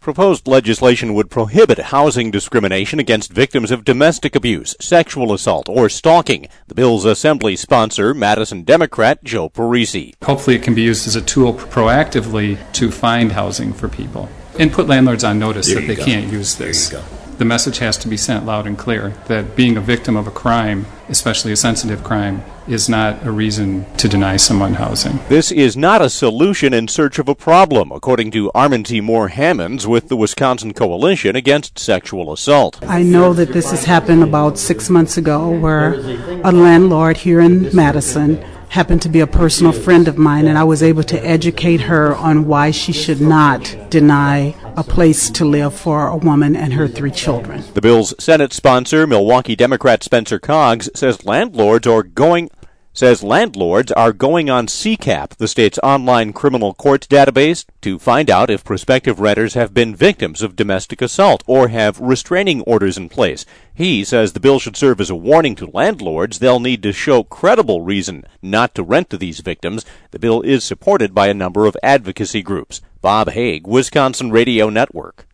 Proposed legislation would prohibit housing discrimination against victims of domestic abuse, sexual assault, or stalking. The bill's assembly sponsor, Madison Democrat Joe Parisi. Hopefully it can be used as a tool proactively to find housing for people and put landlords on notice that they can't use this. The message has to be sent loud and clear that being a victim of a crime, especially a sensitive crime, is not a reason to deny someone housing. This is not a solution in search of a problem, according to Armin T. Moore Hammonds with the Wisconsin Coalition Against Sexual Assault. I know that this has happened about 6 months ago where a landlord here in Madison happened to be a personal friend of mine, and I was able to educate her on why she should not deny a place to live for a woman and her 3 children. The bill's Senate sponsor, Milwaukee Democrat Spencer Coggs, says landlords are going on CCAP, the state's online criminal court database, to find out if prospective renters have been victims of domestic assault or have restraining orders in place. He says the bill should serve as a warning to landlords. They'll need to show credible reason not to rent to these victims. The bill is supported by a number of advocacy groups. Bob Haig, Wisconsin Radio Network.